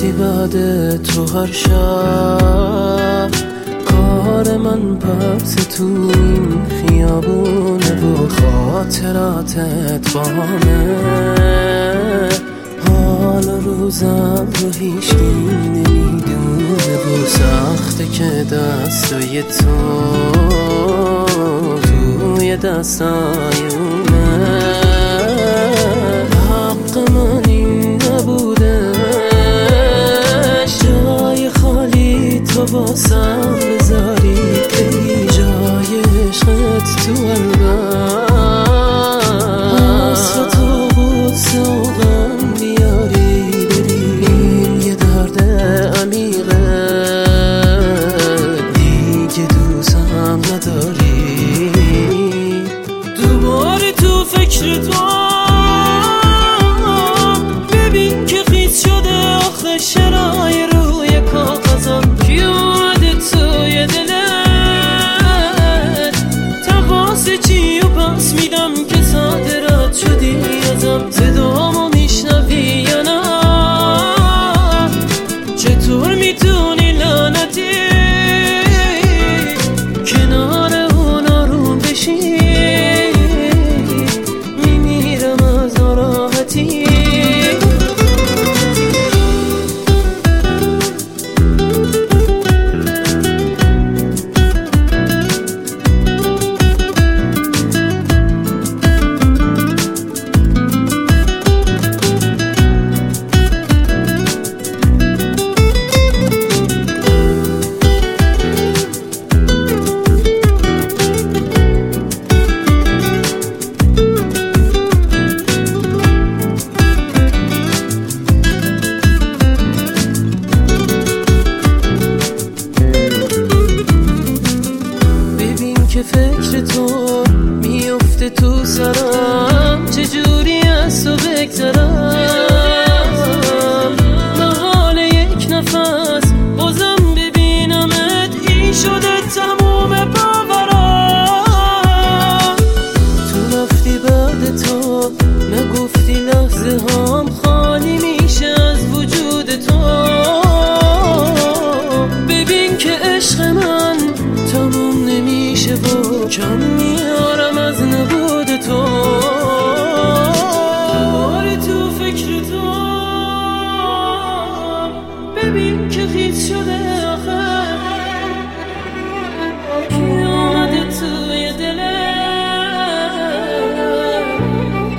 رفتی بعد تو هر شب، کار من پس تو این خیابونه و خاطراتت با همه. حال روزم رو هیچکی نمیدونه و سخته که دستای تو توی دستای اونه. حق من این نبوده جای خالی تو باسم بذاری، ای جای عشقت تو قلبم واسه تو بود سوغم بیاری بری. این یه درد عمیقه دیگه دوستم نداری. دوباره تو فکر تو ببین که خیس شده آخه شرای روی کاغذم کی اومده توی دلت. تقاص چی و پس میدم که صادرات شدی ازم، صدامو میشنوی یا نه؟ چطور میتونی لعنتی کنار اون آروم بشی؟ میمیرم از ناراحتی. که فکر تو میفته تو سرم، چجوری از تو بگذرم؟ محال یک نفس بازم ببینمت، این شده تموم باورم. تو رفتی بعد تو نگفتی لحظه هم خالی میشه از وجود تو. ببین که عشق من تموم نمیشه و کم میارم از نبود تو. دوباره تو فکر تو ببین که خیس شده آخه کی اومده توی دلت.